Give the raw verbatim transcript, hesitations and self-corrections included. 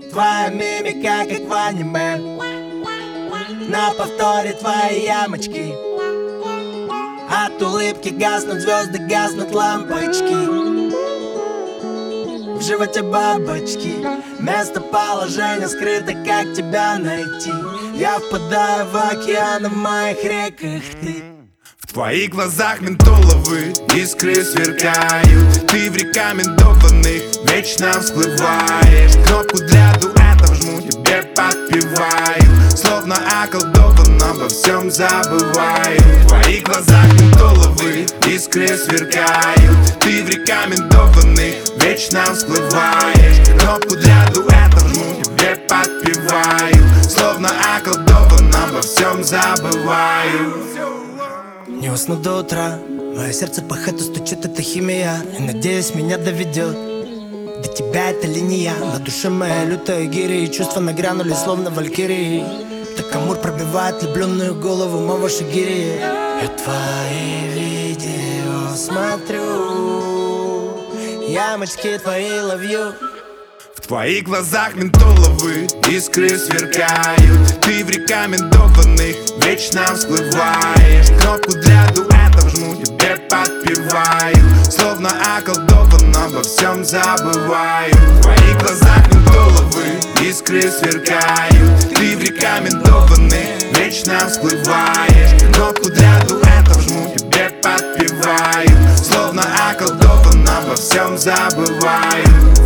Твоя мимика, как в аниме. На повторе твои ямочки. От улыбки гаснут звезды, гаснут лампочки. В животе бабочки. Местоположение скрыто, как тебя найти? Я впадаю в океан, в моих реках ты. В твоих глазах ментоловые искры сверкают. Ты в рекомендованных вечно всплываешь. Кнопку для дуэтов жму, тебе подпеваю. Словно околдован, обо всем забываю. В твоих глазах ментоловые искры сверкают. Ты в рекомендованных вечно всплываешь. Кнопку для дуэтов жму, тебе подпеваю. Словно околдован, обо всем забываю. Не усну до утра, мое сердце по хэту стучит, это химия. И надеюсь, меня доведет до тебя эта линия. На душе моя лютая гири, и чувства нагрянули, словно валькирии. Так Амур пробивает влюбленную голову моего шагири. Я твои видео смотрю, ямочки твои love you. В твоих глазах ментоловые искры сверкают. Ты в рекомендованных вечно всплываешь. Кнопку для дуэтов жму, тебе подпеваю. Словно околдован, обо всем забываю. В твоих глазах ментоловые искры сверкают. Ты в рекомендованных вечно всплываешь. Кнопку для дуэтов жму, тебе подпеваю. Словно околдован, обо всем забываю.